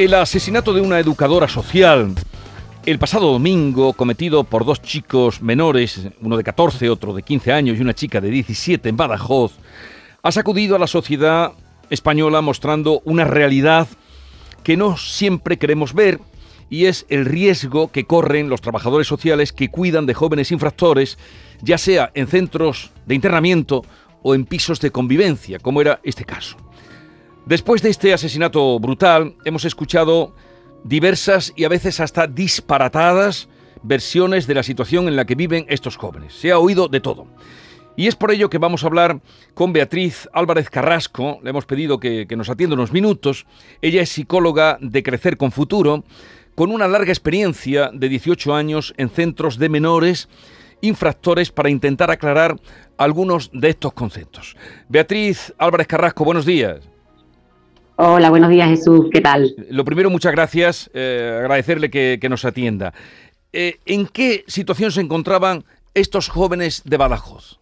El asesinato de una educadora social el pasado domingo, cometido por dos chicos menores, uno de 14, otro de 15 años y una chica de 17 en Badajoz, ha sacudido a la sociedad española mostrando una realidad que no siempre queremos ver, y es el riesgo que corren los trabajadores sociales que cuidan de jóvenes infractores, ya sea en centros de internamiento o en pisos de convivencia, como era este caso. Después de este asesinato brutal, hemos escuchado diversas y a veces hasta disparatadas versiones de la situación en la que viven estos jóvenes. Se ha oído de todo. Y es por ello que vamos a hablar con Beatriz Álvarez Carrasco. Le hemos pedido que nos atienda unos minutos. Ella es psicóloga de Crecer con Futuro, con una larga experiencia de 18 años en centros de menores infractores para intentar aclarar algunos de estos conceptos. Beatriz Álvarez Carrasco, buenos días. Hola, buenos días, Jesús. ¿Qué tal? Lo primero, muchas gracias. Agradecerle que nos atienda. ¿En qué situación se encontraban estos jóvenes de Badajoz?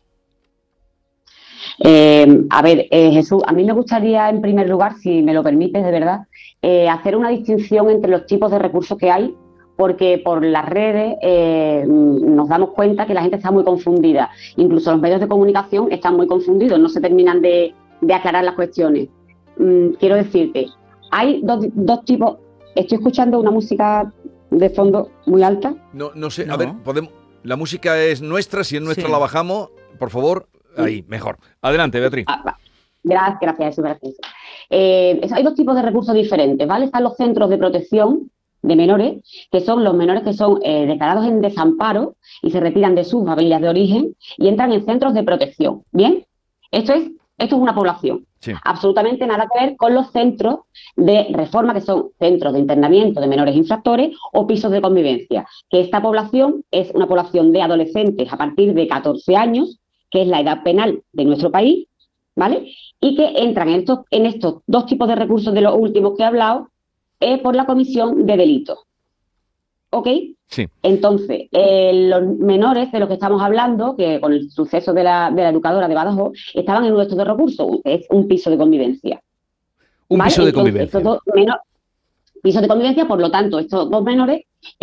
Jesús, a mí me gustaría, en primer lugar, si me lo permites, de verdad, hacer una distinción entre los tipos de recursos que hay, porque por las redes nos damos cuenta que la gente está muy confundida. Incluso los medios de comunicación están muy confundidos, no se terminan de aclarar las cuestiones. Quiero decirte, hay dos tipos. Estoy escuchando una música de fondo muy alta. No sé, no. A ver, la música es nuestra, si es nuestra sí. La bajamos, por favor, ahí, mejor. Adelante, Beatriz. Gracias, Jesús, gracias. Hay dos tipos de recursos diferentes, ¿vale? Están los centros de protección de menores, que son los menores que son declarados en desamparo y se retiran de sus familias de origen y entran en centros de protección, ¿bien? Esto es una población. Sí. Absolutamente nada que ver con los centros de reforma, que son centros de internamiento de menores infractores o pisos de convivencia, que esta población es una población de adolescentes a partir de 14 años, que es la edad penal de nuestro país, ¿vale? Y que entran en estos dos tipos de recursos de los últimos que he hablado por la comisión de delitos. ¿Ok? Sí. Entonces, los menores de los que estamos hablando, que con el suceso de la educadora de Badajoz, estaban en uno de estos dos recursos, es un piso de convivencia. ¿Vale? Piso de convivencia. Estos dos pisos de convivencia, por lo tanto, estos dos menores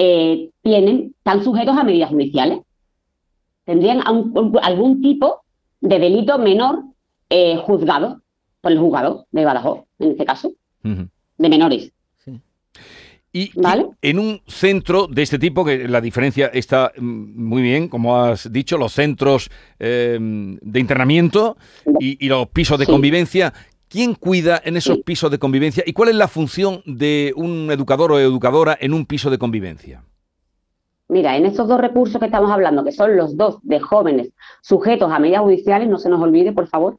están sujetos a medidas judiciales. Tendrían algún tipo de delito menor juzgado por el juzgado de Badajoz, en este caso, de menores. Y ¿vale? En un centro de este tipo, que la diferencia está muy bien, como has dicho, los centros de internamiento y los pisos de convivencia, ¿quién cuida en esos pisos de convivencia? ¿Y cuál es la función de un educador o educadora en un piso de convivencia? Mira, en estos dos recursos que estamos hablando, que son los dos de jóvenes sujetos a medidas judiciales, no se nos olvide, por favor,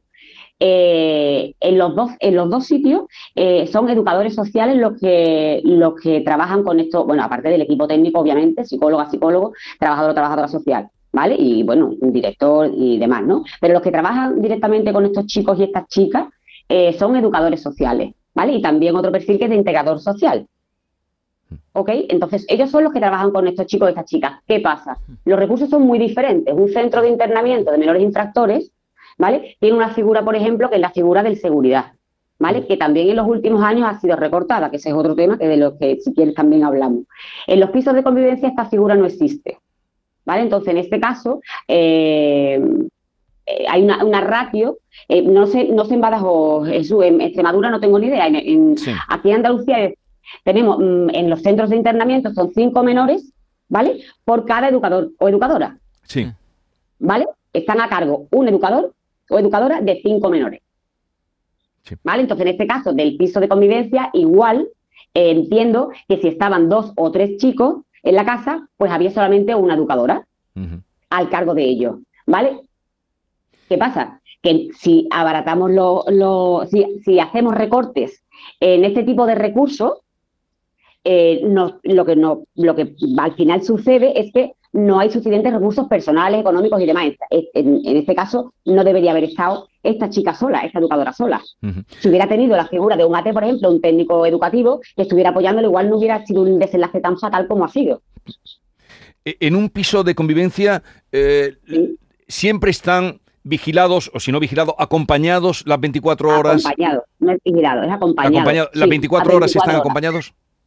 en los dos sitios son educadores sociales los que trabajan con esto, bueno, aparte del equipo técnico, obviamente, psicólogo, trabajador o trabajadora social, ¿vale? Y, bueno, un director y demás, ¿no? Pero los que trabajan directamente con estos chicos y estas chicas son educadores sociales, ¿vale? Y también otro perfil que es de integrador social. ¿Ok? Entonces, ellos son los que trabajan con estos chicos y estas chicas. ¿Qué pasa? Los recursos son muy diferentes. Un centro de internamiento de menores infractores, ¿vale? Tiene una figura, por ejemplo, que es la figura del seguridad, ¿vale? Que también en los últimos años ha sido recortada, que ese es otro tema que de lo que, si quieres, también hablamos. En los pisos de convivencia esta figura no existe, ¿vale? Entonces, en este caso, hay una ratio, no sé en Badajoz, Jesús, en Extremadura no tengo ni idea, sí. Aquí en Andalucía tenemos, en los centros de internamiento son 5 menores, ¿vale? Por cada educador o educadora. Sí. ¿Vale? Están a cargo un educador o educadora de 5 menores. Sí. ¿Vale? Entonces, en este caso, del piso de convivencia, igual entiendo que si estaban 2 o 3 chicos en la casa, pues había solamente una educadora al cargo de ellos. ¿Vale? ¿Qué pasa? Que si abaratamos si hacemos recortes en este tipo de recursos, lo que al final sucede es que no hay suficientes recursos personales, económicos y demás. En este caso, no debería haber estado esta chica sola, esta educadora sola. Si hubiera tenido la figura de un AT, por ejemplo, un técnico educativo, que estuviera apoyándolo, igual no hubiera sido un desenlace tan fatal como ha sido. En un piso de convivencia, siempre están vigilados, o si no vigilados, acompañados las 24 horas. Acompañados, no es vigilado, es acompañado. ¿Las 24 horas están acompañados?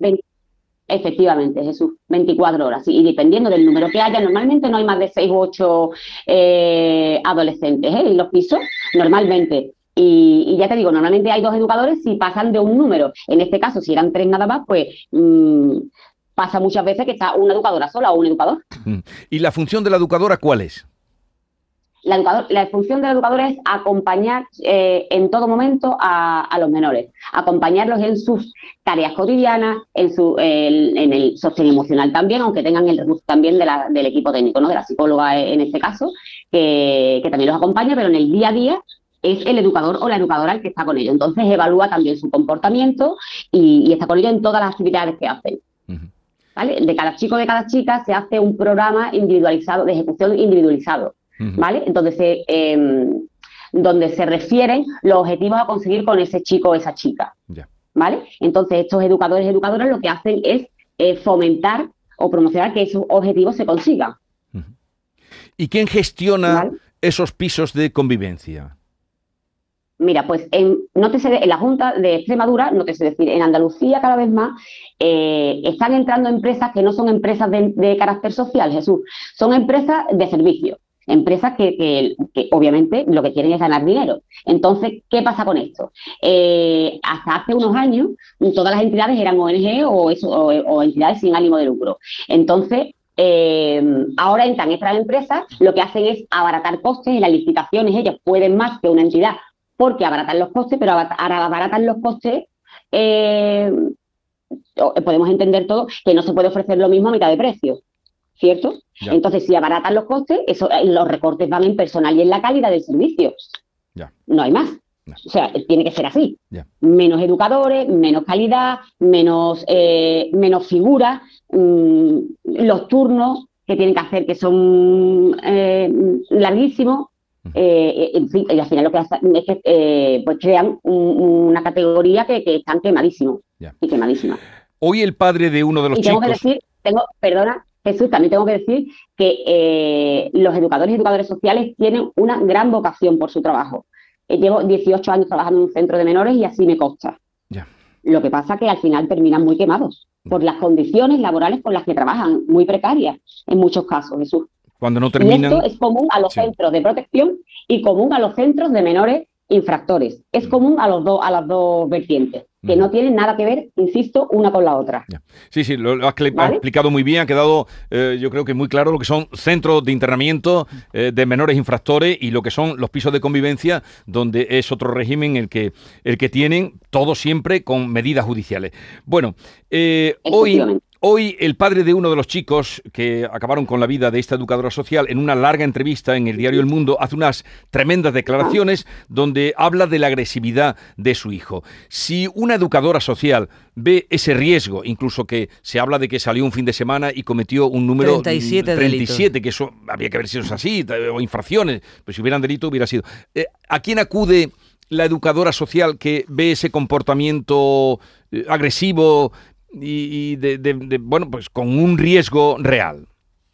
20 efectivamente, Jesús, 24 horas. Y dependiendo del número que haya, normalmente no hay más de 6 u 8 adolescentes en los pisos, normalmente. Y ya te digo, normalmente hay 2 educadores si pasan de un número. En este caso, si eran 3 nada más, pues pasa muchas veces que está una educadora sola o un educador. ¿Y la función de la educadora cuál es? La función del educador es acompañar en todo momento a los menores, acompañarlos en sus tareas cotidianas, en el sostén emocional también, aunque tengan el recurso también del equipo técnico, ¿no? De la psicóloga en este caso, que también los acompaña, pero en el día a día es el educador o la educadora el que está con ellos. Entonces evalúa también su comportamiento y está con ellos en todas las actividades que hacen. ¿Vale? De cada chico o de cada chica se hace un programa individualizado, de ejecución individualizado. ¿Vale? Donde se refieren los objetivos a conseguir con ese chico o esa chica. ¿Vale? Entonces, estos educadores y educadoras lo que hacen es fomentar o promocionar que esos objetivos se consigan. ¿Y quién gestiona esos pisos de convivencia? Mira, pues en la Junta de Extremadura, no te sé decir, en Andalucía cada vez más están entrando empresas que no son empresas de carácter social, Jesús, son empresas de servicios. Empresas que obviamente lo que quieren es ganar dinero. Entonces, ¿qué pasa con esto? Hasta hace unos años, todas las entidades eran ONG o entidades sin ánimo de lucro. Entonces, ahora entran estas empresas, lo que hacen es abaratar costes en las licitaciones. Ellos pueden más que una entidad porque abaratan los costes, pero abaratan los costes, podemos entender todo, que no se puede ofrecer lo mismo a mitad de precio. ¿Cierto? Ya. Entonces, si abaratan los costes, los recortes van en personal y en la calidad del servicio. Ya. No hay más. Ya. O sea, tiene que ser así. Ya. Menos educadores, menos calidad, menos figuras, los turnos que tienen que hacer que son larguísimos. En fin, y al final lo que hacen es que pues crean una categoría que están quemadísimos. Ya. Y quemadísimas. Hoy el padre de uno de los chicos... Tengo que decir, perdona, Jesús, también tengo que decir que los educadores y educadores sociales tienen una gran vocación por su trabajo. Llevo 18 años trabajando en un centro de menores y así me consta. Yeah. Lo que pasa es que al final terminan muy quemados por las condiciones laborales con las que trabajan, muy precarias en muchos casos, Jesús. Cuando no terminan... Y esto es común a los centros de protección y común a los centros de menores infractores. Es común a las dos vertientes, que no tienen nada que ver, insisto, una con la otra. Sí, lo has explicado muy bien, ha quedado yo creo que muy claro lo que son centros de internamiento de menores infractores y lo que son los pisos de convivencia, donde es otro régimen el que tienen, todo siempre con medidas judiciales. Bueno, Hoy el padre de uno de los chicos que acabaron con la vida de esta educadora social, en una larga entrevista en el diario El Mundo, hace unas tremendas declaraciones donde habla de la agresividad de su hijo. Si una educadora social ve ese riesgo, incluso que se habla de que salió un fin de semana y cometió un número 37 que eso habría que haber sido así, o infracciones, pues si hubieran delito hubiera sido. ¿A quién acude la educadora social que ve ese comportamiento agresivo y bueno, pues con un riesgo real?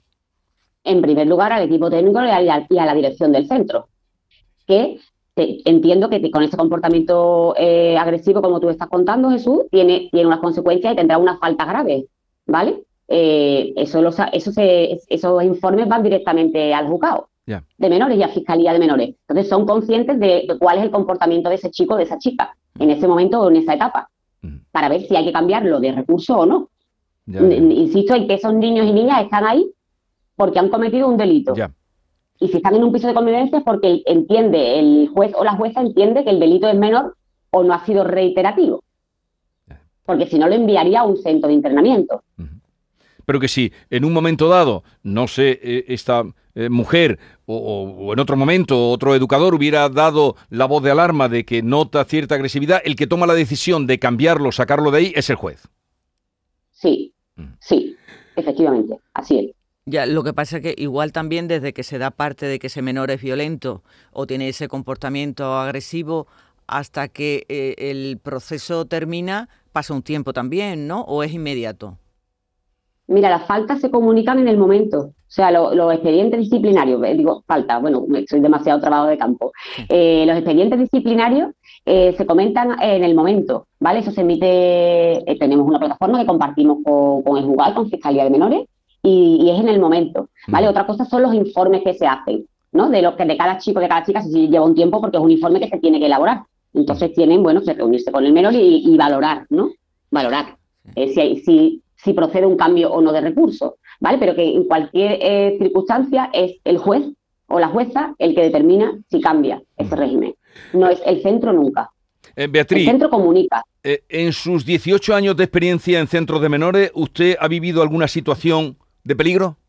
En primer lugar, al equipo técnico y a la dirección del centro, que entiendo que con ese comportamiento agresivo, como tú estás contando, Jesús, tiene unas consecuencias y tendrá unas faltas graves, ¿vale? Esos informes van directamente al juzgado de menores y a Fiscalía de Menores. Entonces son conscientes de cuál es el comportamiento de ese chico o de esa chica en ese momento o en esa etapa, para ver si hay que cambiarlo de recurso o no. Insisto en que esos niños y niñas están ahí porque han cometido un delito. Y si están en un piso de convivencia es porque el juez o la jueza entiende que el delito es menor o no ha sido reiterativo. Porque si no, lo enviaría a un centro de internamiento. Pero que si en un momento dado, no sé, esta mujer o en otro momento otro educador hubiera dado la voz de alarma de que nota cierta agresividad, el que toma la decisión de cambiarlo, sacarlo de ahí, es el juez. Sí, efectivamente, así es. Ya, lo que pasa es que igual también desde que se da parte de que ese menor es violento o tiene ese comportamiento agresivo hasta que el proceso termina, pasa un tiempo también, ¿no? ¿O es inmediato? Mira, las faltas se comunican en el momento. O sea, los expedientes disciplinarios, digo, falta, bueno, soy demasiado trabajo de campo. Los expedientes disciplinarios se comentan en el momento, ¿vale? Eso se emite, tenemos una plataforma que compartimos con el juzgado, con Fiscalía de Menores, y es en el momento, ¿vale? Otra cosa son los informes que se hacen, ¿no? De cada chico, de cada chica, si lleva un tiempo, porque es un informe que se tiene que elaborar. Entonces tienen, bueno, que reunirse con el menor y valorar, ¿no? Valorar si procede un cambio o no de recursos, ¿vale? Pero que en cualquier circunstancia es el juez o la jueza el que determina si cambia ese régimen. No es el centro nunca. Beatriz, el centro comunica. En sus 18 años de experiencia en centros de menores, ¿usted ha vivido alguna situación de peligro?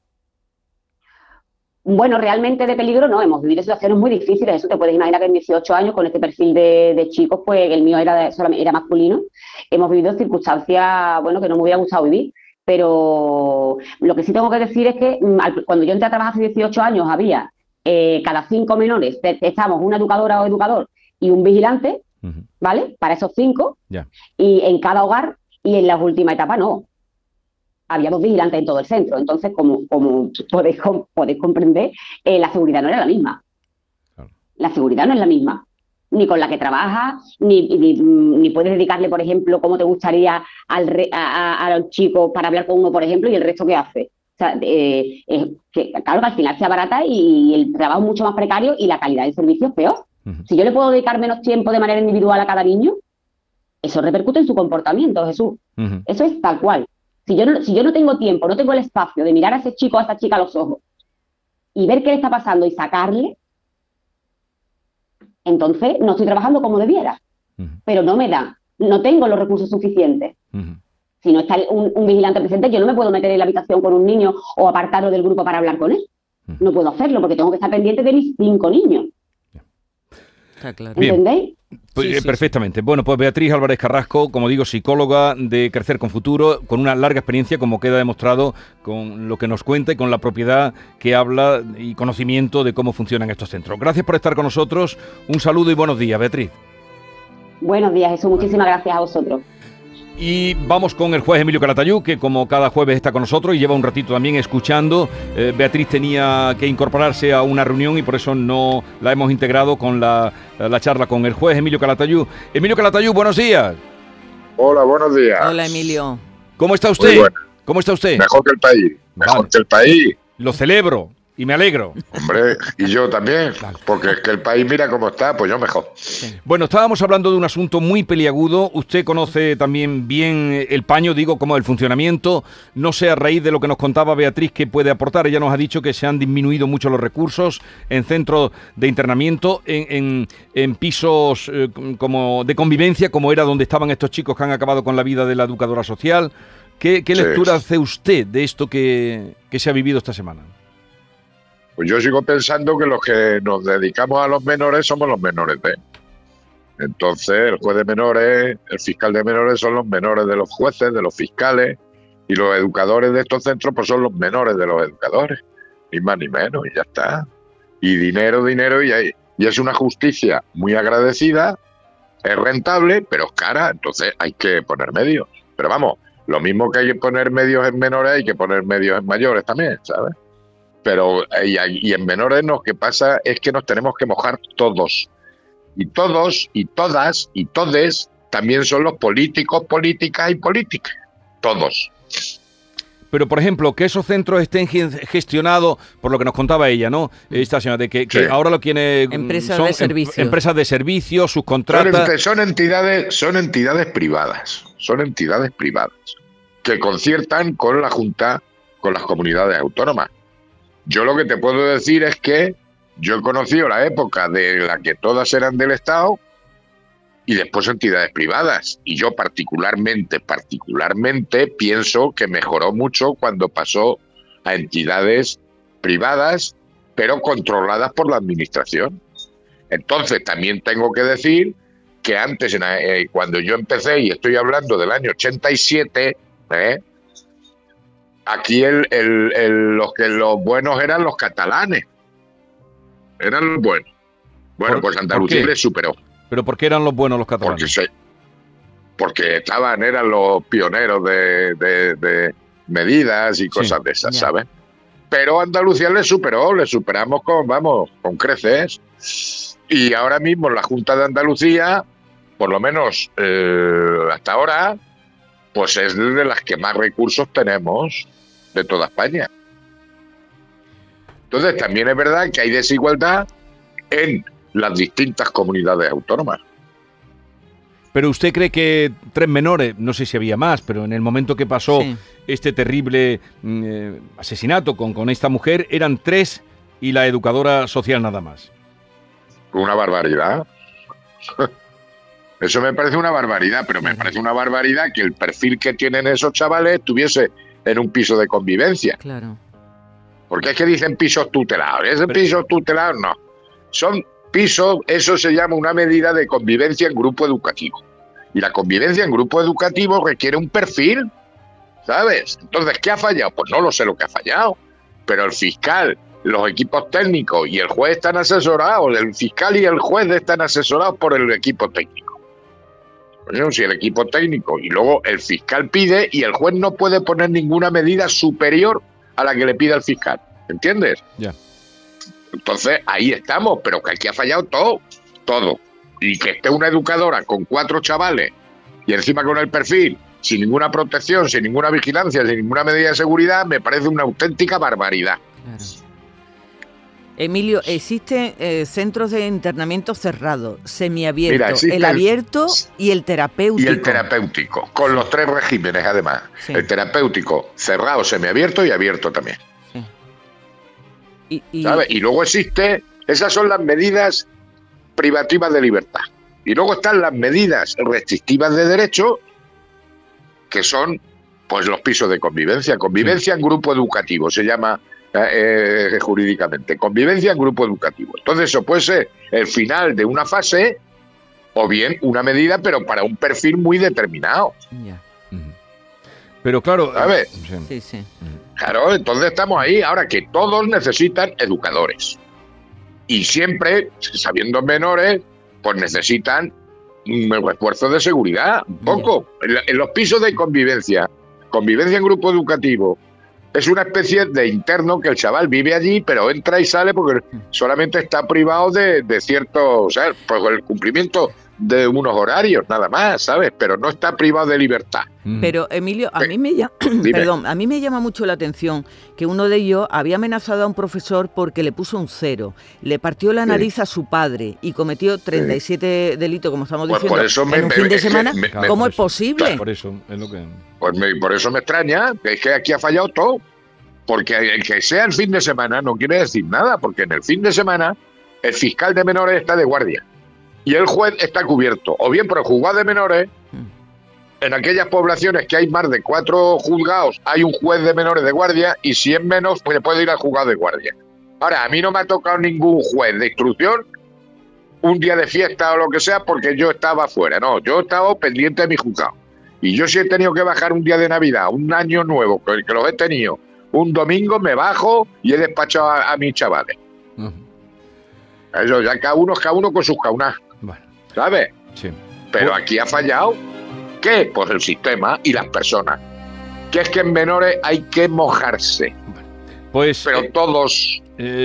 Bueno, realmente de peligro no, hemos vivido situaciones muy difíciles. Eso te puedes imaginar que en 18 años, con este perfil de chicos, pues el mío era masculino. Hemos vivido circunstancias, bueno, que no me hubiera gustado vivir. Pero lo que sí tengo que decir es que cuando yo entré a trabajar hace 18 años había cada 5 menores, estábamos una educadora o educador y un vigilante, ¿vale? Para esos 5, y en cada hogar, y en la última etapa no. Había 2 vigilantes en todo el centro. Entonces, como podéis comprender, la seguridad no era la misma. La seguridad no es la misma. Ni con la que trabajas, ni puedes dedicarle, por ejemplo, cómo te gustaría a los chicos para hablar con uno, por ejemplo, y el resto qué hace. O sea, claro que al final se abarata y el trabajo es mucho más precario y la calidad del servicio es peor. Si yo le puedo dedicar menos tiempo de manera individual a cada niño, eso repercute en su comportamiento, Jesús. Eso es tal cual. Si yo no tengo tiempo, no tengo el espacio de mirar a ese chico o a esa chica a los ojos y ver qué le está pasando y sacarle, entonces no estoy trabajando como debiera. Pero no tengo los recursos suficientes. Si no está un vigilante presente, yo no me puedo meter en la habitación con un niño o apartarlo del grupo para hablar con él. No puedo hacerlo porque tengo que estar pendiente de mis 5 niños. Está claro. ¿Entendéis? Pues, Sí. perfectamente. Bueno, pues Beatriz Álvarez Carrasco, como digo, psicóloga de Crecer con Futuro, con una larga experiencia, como queda demostrado con lo que nos cuenta y con la propiedad que habla y conocimiento de cómo funcionan estos centros. Gracias por estar con nosotros. Un saludo y buenos días, Beatriz. Buenos días, Jesús. Muchísimas gracias a vosotros. Y vamos con el juez Emilio Calatayud, que como cada jueves está con nosotros y lleva un ratito también escuchando. Beatriz tenía que incorporarse a una reunión y por eso no la hemos integrado con la charla con el juez Emilio Calatayud. Emilio Calatayud, buenos días. Hola, buenos días. Hola, Emilio. ¿Cómo está usted? Muy buena. ¿Cómo está usted? Mejor que el país. Mejor Vale. que el país. Lo celebro y me alegro. Hombre, y yo también. Vale. Porque es que el país mira cómo está, pues yo mejor. Bueno, estábamos hablando de un asunto muy peliagudo. Usted conoce también bien el paño, digo, como el funcionamiento. No sé, a raíz de lo que nos contaba Beatriz, qué puede aportar. Ella nos ha dicho que se han disminuido mucho los recursos en centros de internamiento, en pisos como de convivencia, como era donde estaban estos chicos que han acabado con la vida de la educadora social. ¿Qué lectura hace usted de esto que se ha vivido esta semana? Pues yo sigo pensando que los que nos dedicamos a los menores somos los menores de. Entonces, el juez de menores, el fiscal de menores son los menores de los jueces, de los fiscales, y los educadores de estos centros pues son los menores de los educadores, ni más ni menos, y ya está. Y dinero, y es una justicia muy agradecida, es rentable, pero es cara, entonces hay que poner medios. Pero vamos, lo mismo que hay que poner medios en menores, hay que poner medios en mayores también, ¿sabes? Pero y en menores lo que pasa es que nos tenemos que mojar todos. Y todos, y todas, y todes también son los políticos, políticas y políticas. Todos. Pero, por ejemplo, que esos centros estén gestionados, por lo que nos contaba ella, ¿no? Esta señora, de que Sí. ahora lo que Empresas son de servicios. empresas de servicios, subcontratas. Son entidades privadas. Son entidades privadas que conciertan con la Junta, con las comunidades autónomas. Yo lo que te puedo decir es que yo he conocido la época de la que todas eran del Estado y después entidades privadas. Y yo particularmente pienso que mejoró mucho cuando pasó a entidades privadas, pero controladas por la administración. Entonces también tengo que decir que antes, cuando yo empecé, y estoy hablando del año 87, aquí los buenos eran los catalanes. Eran los buenos. Bueno, pues Andalucía les superó. ¿Pero por qué eran los buenos los catalanes? Porque eran los pioneros de medidas y cosas de esas, ¿sabes? Pero Andalucía le superamos con creces. Y ahora mismo la Junta de Andalucía, por lo menos hasta ahora, pues es de las que más recursos tenemos de toda España. Entonces también es verdad que hay desigualdad en las distintas comunidades autónomas. Pero usted cree que 3 menores, no sé si había más, pero en el momento que pasó este terrible asesinato con esta mujer, eran 3 y la educadora social nada más. Una barbaridad. Eso me parece una barbaridad, pero me parece una barbaridad que el perfil que tienen esos chavales estuviese en un piso de convivencia. Claro. Porque es que dicen pisos tutelados. ¿Es pisos tutelados? No. Son pisos, eso se llama una medida de convivencia en grupo educativo. Y la convivencia en grupo educativo requiere un perfil, ¿sabes? Entonces, ¿qué ha fallado? Pues no lo sé lo que ha fallado. Pero el fiscal, los equipos técnicos y el juez están asesorados. El fiscal y el juez están asesorados por el equipo técnico. Pues, si el equipo técnico y luego el fiscal pide y el juez no puede poner ninguna medida superior a la que le pida el fiscal. ¿Entiendes? Ya. Entonces, ahí estamos, pero que aquí ha fallado todo. Y que esté una educadora con 4 chavales y encima con el perfil, sin ninguna protección, sin ninguna vigilancia, sin ninguna medida de seguridad, me parece una auténtica barbaridad. Claro. Emilio, existen centros de internamiento cerrados, semiabiertos, el abierto y el terapéutico. Y el terapéutico, con los 3 regímenes además. Sí. El terapéutico cerrado, semiabierto y abierto también. ¿Sabes? Y luego esas son las medidas privativas de libertad. Y luego están las medidas restrictivas de derecho, que son pues los pisos de convivencia. Convivencia en grupo educativo, se llama jurídicamente. Convivencia en grupo educativo. Entonces eso puede ser el final de una fase o bien una medida, pero para un perfil muy determinado. Ya. Pero claro... ¿Sabes? Sí. Claro, entonces estamos ahí. Ahora que todos necesitan educadores. Y siempre, sabiendo menores, pues necesitan un refuerzo de seguridad, un poco. En los pisos de convivencia en grupo educativo, es una especie de interno que el chaval vive allí, pero entra y sale porque solamente está privado de cierto, o sea, pues el cumplimiento de unos horarios, nada más, ¿sabes? Pero no está privado de libertad. Pero, Emilio, a mí me llama mucho la atención que uno de ellos había amenazado a un profesor porque le puso un 0, le partió la nariz a su padre y cometió 37 delitos, como estamos diciendo, en un fin de semana. ¿Cómo es posible? Claro, por eso es lo que... Por eso me extraña, que es que aquí ha fallado todo. Porque el que sea el fin de semana no quiere decir nada, porque en el fin de semana el fiscal de menores está de guardia y el juez está cubierto, o bien por el juzgado de menores. En aquellas poblaciones que hay más de 4 juzgados hay un juez de menores de guardia, y si es menos, pues puede ir al juzgado de guardia. Ahora, a mí no me ha tocado ningún juez de instrucción un día de fiesta o lo que sea porque yo estaba fuera. No, yo he estado pendiente de mi juzgado. Y yo si he tenido que bajar un día de Navidad, un año nuevo, que los he tenido, un domingo me bajo y he despachado a mis chavales. Eso, ya cada uno con sus caunas. Bueno. ¿Sabes? Sí. Pero aquí ha fallado, ¿qué? Pues el sistema y las personas. Que es que en menores hay que mojarse. Pues, pero todos,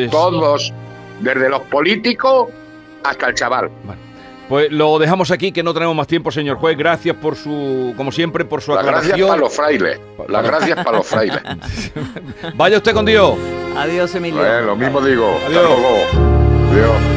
desde los políticos hasta el chaval. Bueno, pues lo dejamos aquí, que no tenemos más tiempo, señor juez. Gracias por su, como siempre, por su aclaración. Las gracias para los frailes. Las gracias para los frailes. Vaya usted con Dios. Adiós, Emilio. Lo mismo digo. Adiós. Hasta luego. Adiós.